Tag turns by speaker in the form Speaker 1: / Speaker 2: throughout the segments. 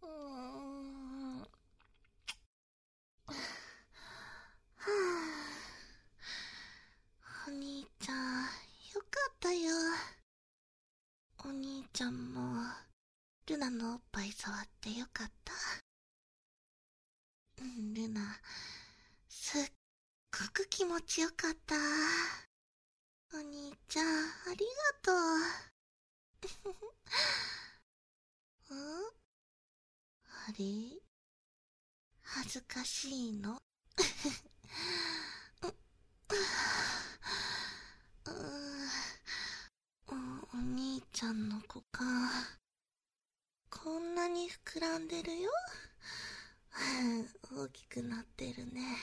Speaker 1: うーん。はぁ。お兄ちゃん、よかったよ。お兄ちゃんも、ルナのおっぱい触ってよかった。ルナ、すっごく気持ちよかった。お兄ちゃん、ありがとう。あれ恥ずかしいのお兄ちゃんの股間、こんなに膨らんでるよ。大きくなってるね。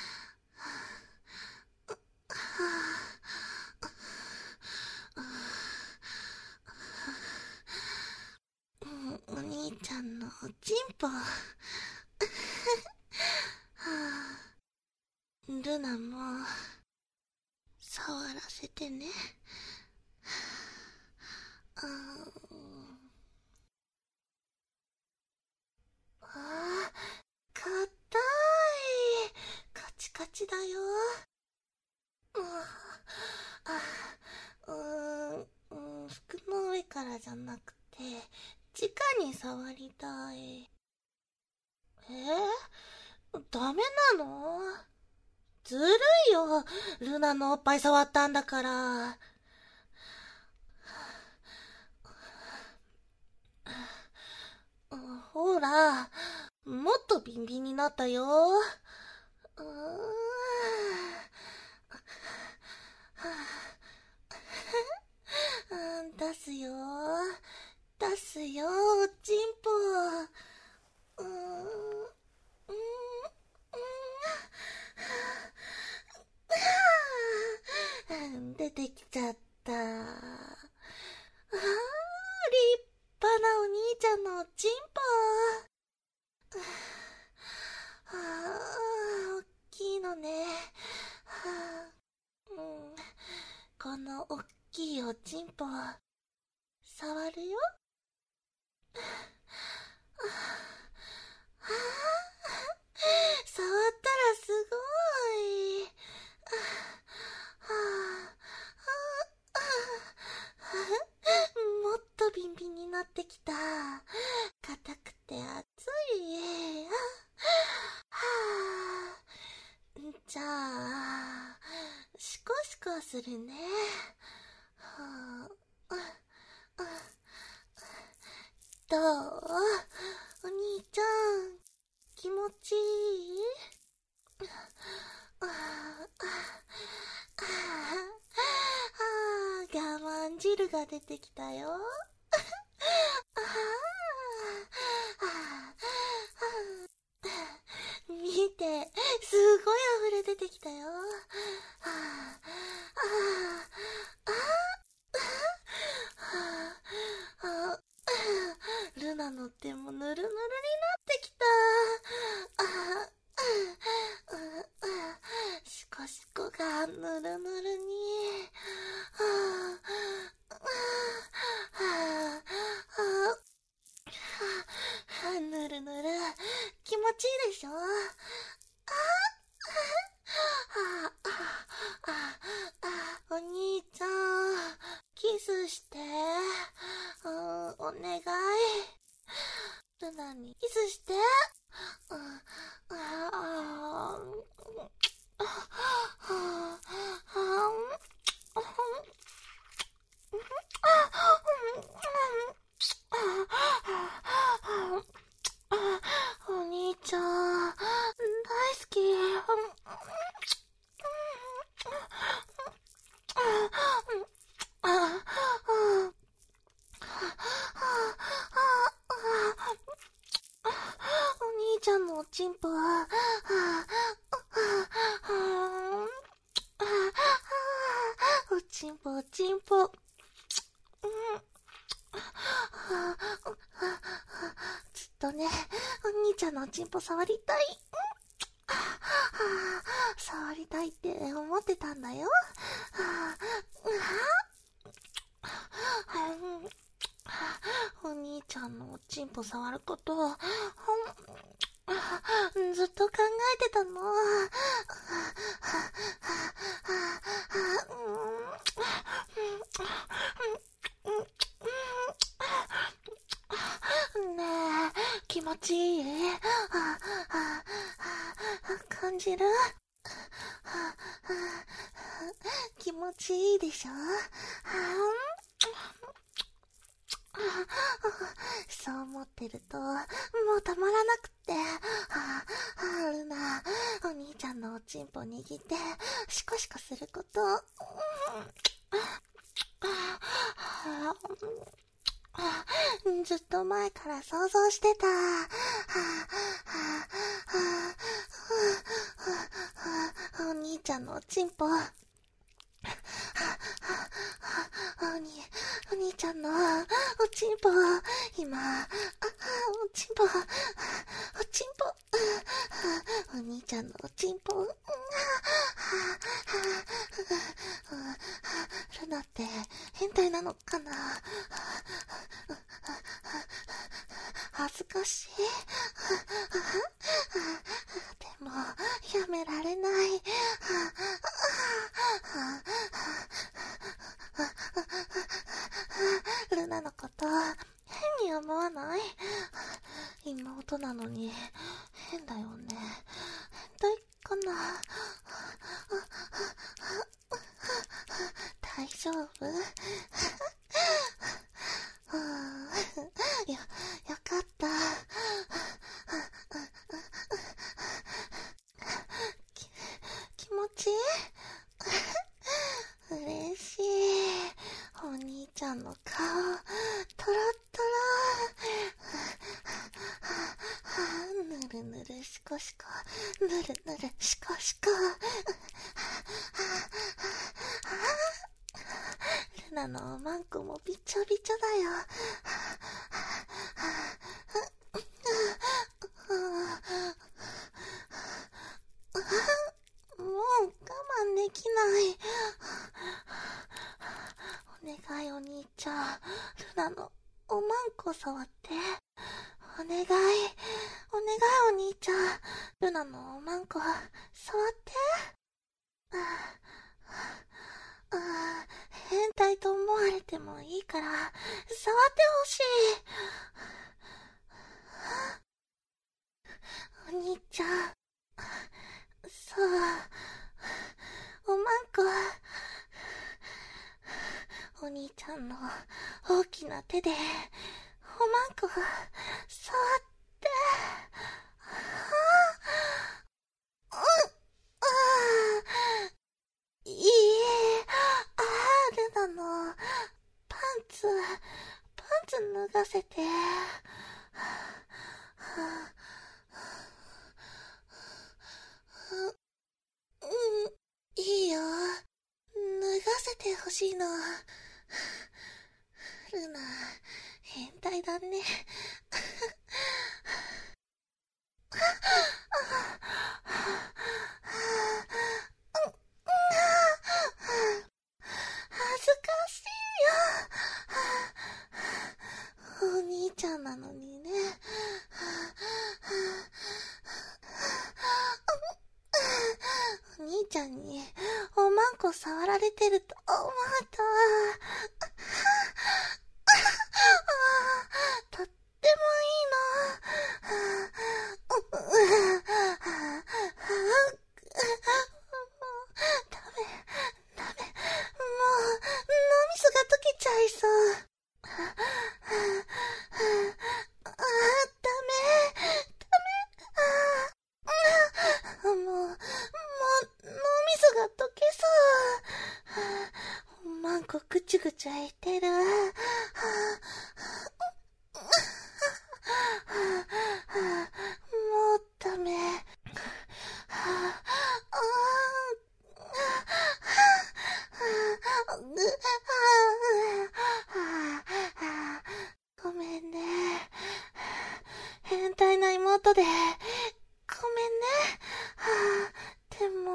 Speaker 1: お兄ちゃんのおちんぽ。ルナも触らせてね。硬い。カチカチだよ。服の上からじゃなくて、直に触りたい。ダメなの？ずるいよ。ルナのおっぱい触ったんだから。ほら、もっとビンビンになったよ。出すよ。出すよ、おちんぽ。出てきちゃった。立派なお兄ちゃんのおちんぽ。大きいのね。このおっきいおちんぽ、触るよ。触ったらすごい。もっとビンビンになってきた。硬くて熱い。じゃあ、シコシコするね。どう？お兄ちゃん、気持ちいい？我慢汁が出てきたよ。見て、すごい溢れ出てきたよ。ルナの手もぬるぬるになってきた。シコシコがぬるぬるに。ぬるぬる、気持ちいいでしょ？お兄ちゃん、キスして。お願い。ルナにキスして。お兄ちゃん、大好き。お兄ちゃんのおちんぽは、おちんぽおちんぽ。ずっとね、お兄ちゃんのおちんぽ触りたい。触りたいって思ってたんだよ。お兄ちちゃんのおちんぽ触ることを、ずっと考えてたの。ねえ、気持ちいい？感じる？気持ちいいでしょ？そう思ってると、もうたまらなくって、ルナ、お兄ちゃんのおちんぽ握って、シコシコすること、ずっと前から想像してた。お兄ちゃんのおちんぽ、お兄ちゃんのおちんぽ、今、おちんぽ、お兄ちゃんのおちんぽ、ルナって変態なのかな？恥ずかしい。でも、やめられない。ルナのこと変に思わない？妹なのに変だよね。変態かな？大丈夫？よかった。気持ちいい？嬉しい。お兄ちゃんの顔、トロトロ。ぬるぬるしこしこ、ぬるぬるしこしこ。ルナのおまんこもびちょびちょだよ。もう我慢できない。お願いお兄ちゃん、ルナのおまんこ触って。お願いお兄ちゃん、ルナのおまんこ触って。変態と思われてもいいから触ってほしい。お兄ちゃん、そう、おまんこ、お兄ちゃんの大きな手でおまんこ触っていい？ルナのパンツ脱がせて。いいよ。脱がせてほしいの。ルナ、変態だね。恥ずかしいよ。お兄ちゃんなのにね。お兄ちゃんにおまんこ触られてると思うと、とってもいいの。ダメ、もう脳みそが溶けちゃいそう。もう脳みそが溶けそう。おまんこぐちゅぐちゅいてる。もうダメ。ごめんね。変態な妹でごめんね。でも、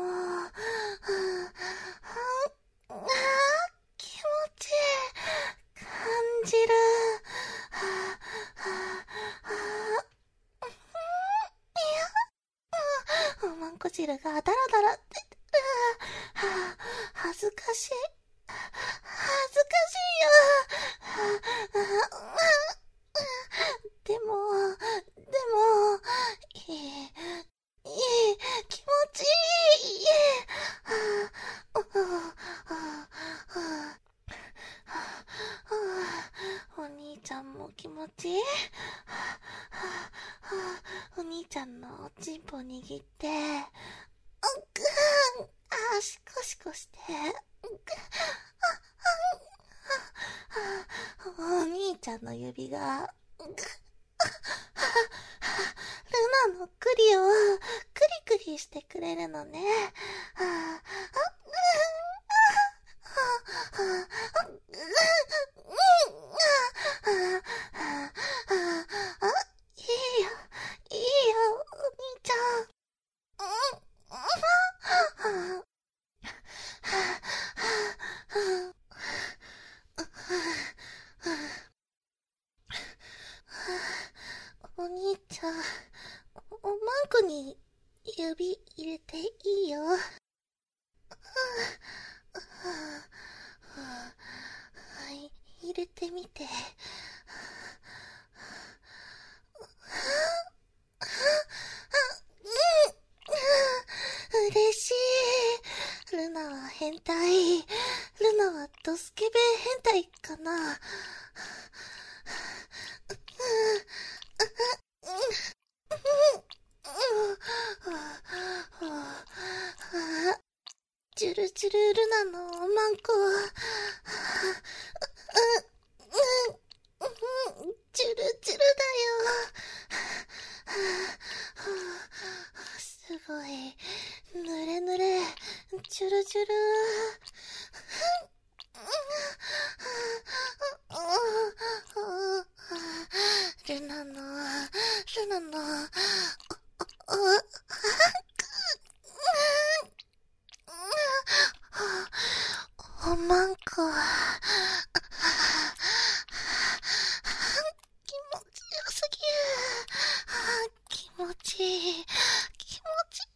Speaker 1: 気持ち感じる。 こ汁がダラダラって、恥ずかしい。恥ずかしいよ。でも、いい、気持ちいい。お兄ちゃんも気持ちいい。お兄ちゃんのおちんぽ握って、シコシコして、お兄ちゃんの指が、ルナのクリをクリクリしてくれるのね。いいよ、お兄ちゃん。お兄ちゃん、おまんこに指入れていいよ。入れてみて。嬉しい。ルナは変態。ルナはドスケベ変態かな。ジュルジュルルナのおまんこ。ジュルジュルだよ。すごい。ぬれぬれ。ジュルジュル。ルナの、おまんこ。気持ちよすぎる。気持ちいい。気持ちいい。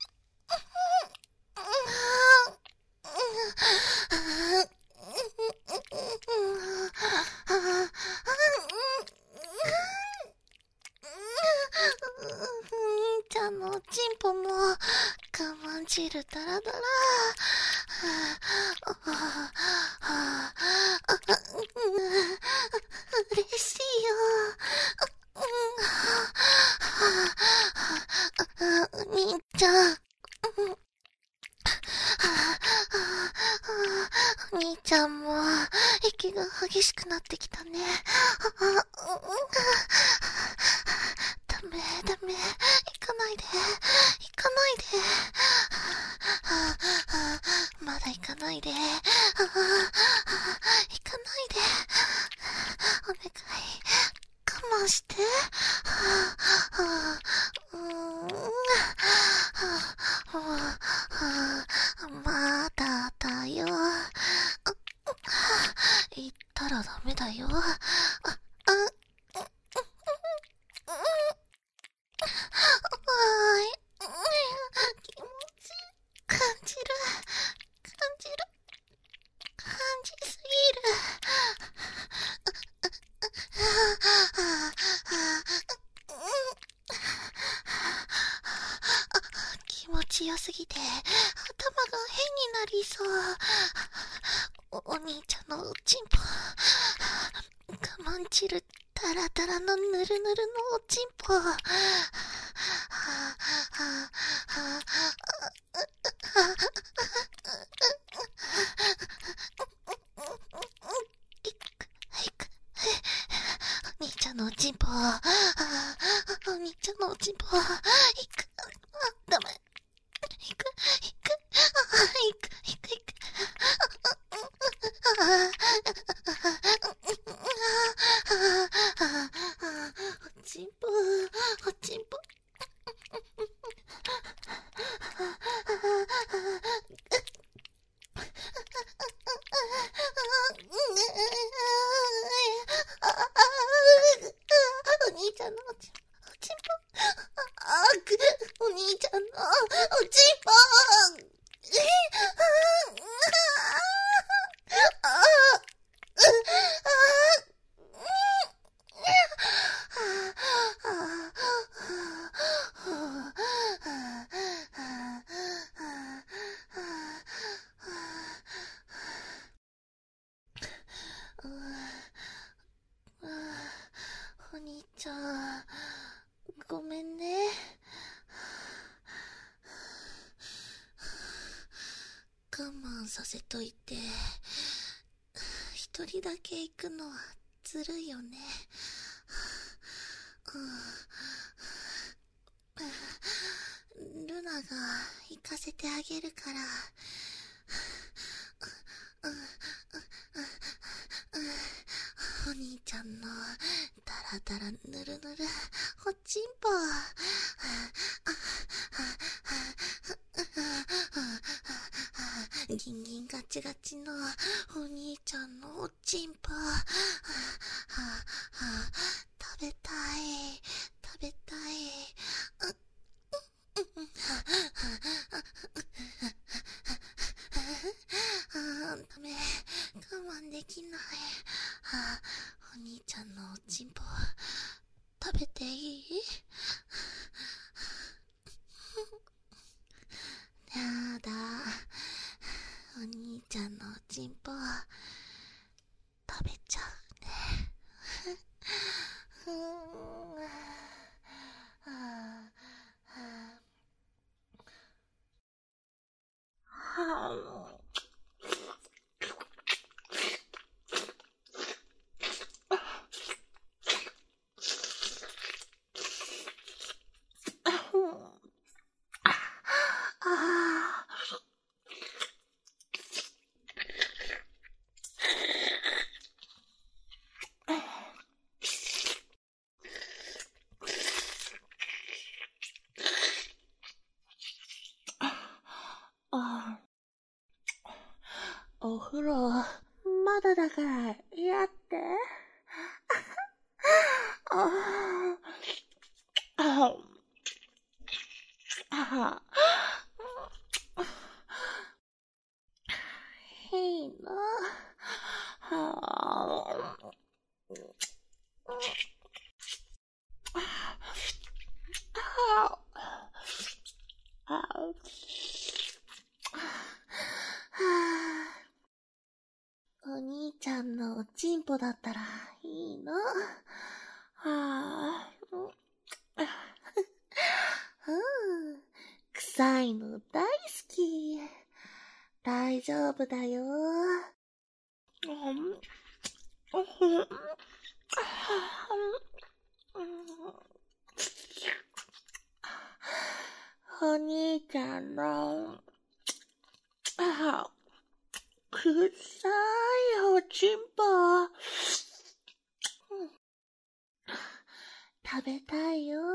Speaker 1: 兄ちゃんのおちんぽも我慢汁ダラダラ。嬉しいよ。お兄ちゃん。お兄ちゃんも息が激しくなってきたね。ダメ、行かないで。まだ行かないで。行かないで。お願い。我慢して。まだだよ。言ったらダメだよ。気持ち感じすぎる。気持ちよすぎて頭が変になりそう。お兄ちゃんのおちんぽ、我慢汁ダラダラのぬるぬるのおちんぽ。お兄ちゃんのおちんぽ。お兄ちゃんのおちんぽ。ダメ。おちんぽ。お兄ちゃんのおちんぽ。お兄ちゃんのおちんぽ。 ちゃん、ごめんね。我慢させといて、一人だけ行くのはずるいよね。ルナが行かせてあげるから。お兄ちゃんのダラダラぬるぬるおちんぽ。ギンギンガチガチのお兄ちゃんのおちんぽ。食べたい、食べたい。ダメ、我慢できない。お兄ちゃんのおちんぽ食べていい？やだ、お兄ちゃんのおちんぽ食べちゃうね。お風呂、まだだから、やって。いいな。お兄ちゃんのおちんぽだったらいいの。臭いの大好き。大丈夫だよ。お兄ちゃんの臭いおちんぽ食べたいよ。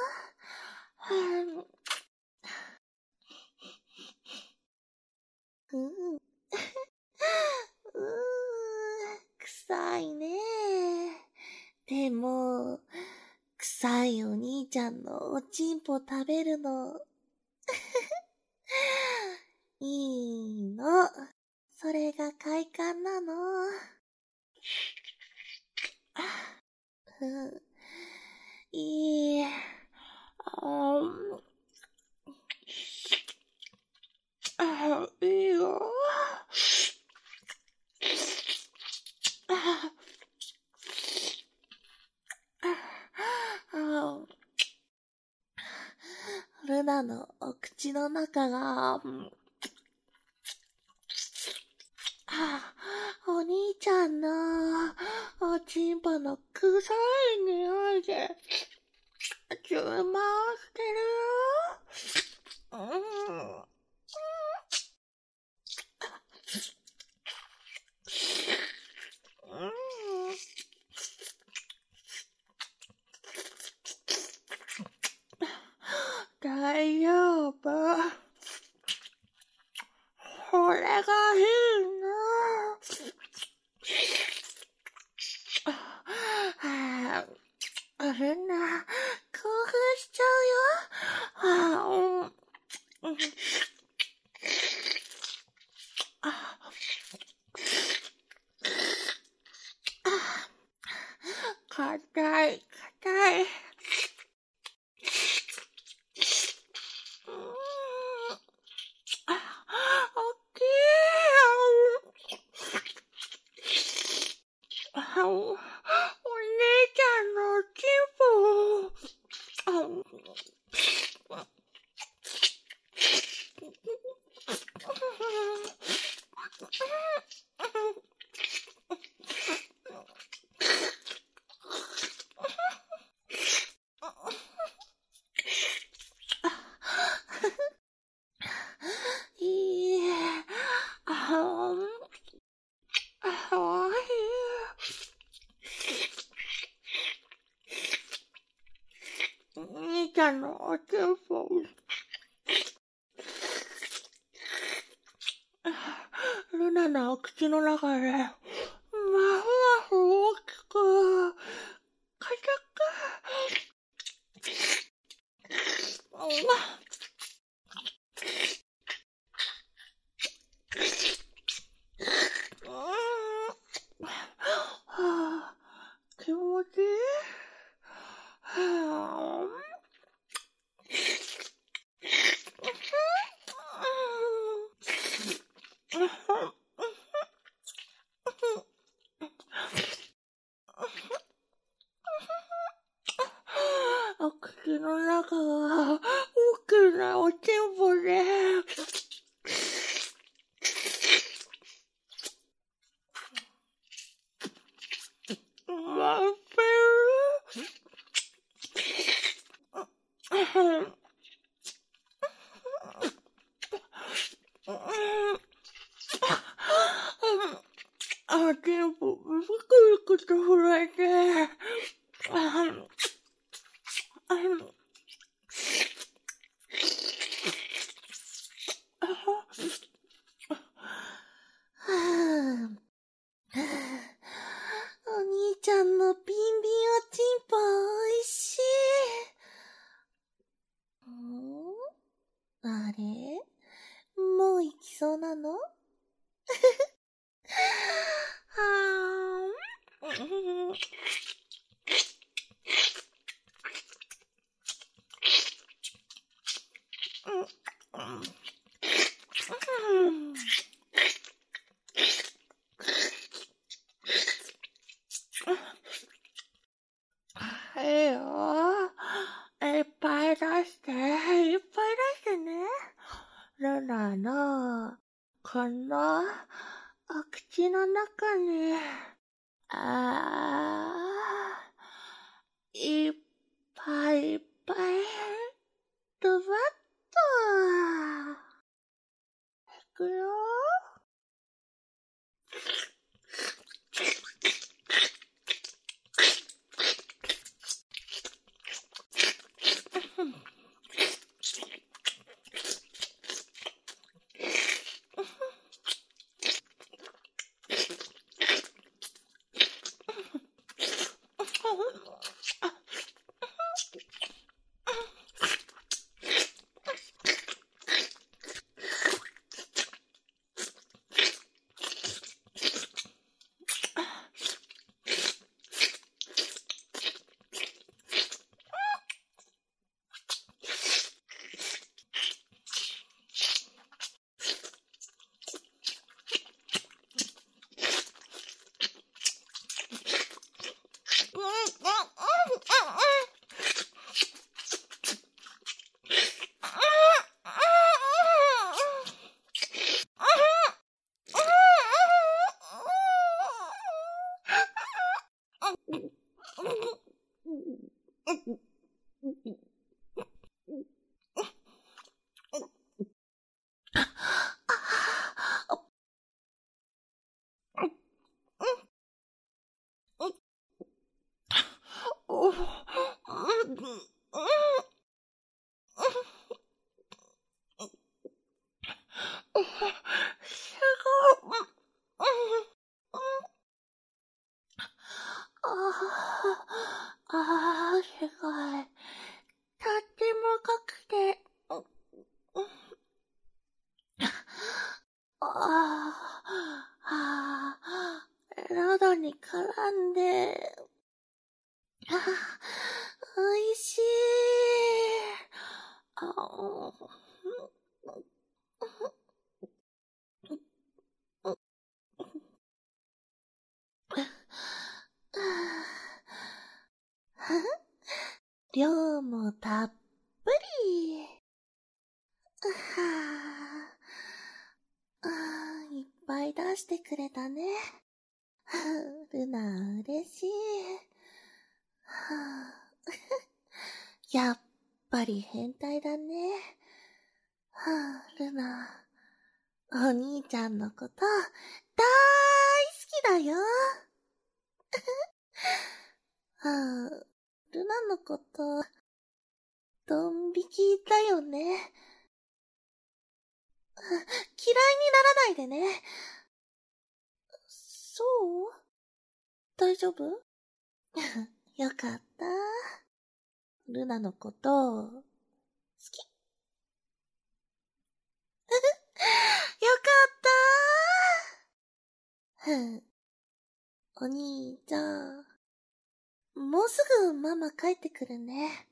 Speaker 1: 臭いね。でも、臭いお兄ちゃんのおちんぽ食べるの、いいの。それが快感なの。いい。いいよ。ルナのお口の中が、お兄ちゃんのおちんぽの臭い匂いで充満してるよ。大丈夫。これがいいな。ルナ、興奮しちゃうよ。硬い、硬い。お姉ちゃんのおちんぽ兄ちゃんのおちんぽ。ルナのお口の中で、まふまふ大きく、かたく、気持ちいい。お口の中が大きなおちんぽで、まっぺる。おちんぽ、ブクブクと震えて、お兄ちゃんのビンビンおちんぽおいしい。あれ？もう行きそうなの？いいよ。いっぱい出して、いっぱい出してね。ルナの、この、お口の中に、いっぱいいっぱい、ドバッと、いくよ。すごい。すごい。とっても濃くて、喉に絡んで、おいしい。 量もたっぷり。はぁ、いっぱい出してくれたね。ルナ、嬉しい。はぁ、やっぱり変態だね。ルナ、お兄ちゃんのこと、だーい好きだよ。ルナのこと、ドン引きだよね。嫌いにならないでね。そう大丈夫よかった。ルナのこと、好き。よかったお兄ちゃん、もうすぐママ帰ってくるね。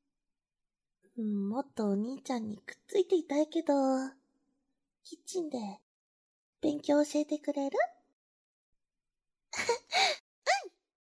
Speaker 1: もっとお兄ちゃんにくっついていたいけど、キッチンで勉強教えてくれる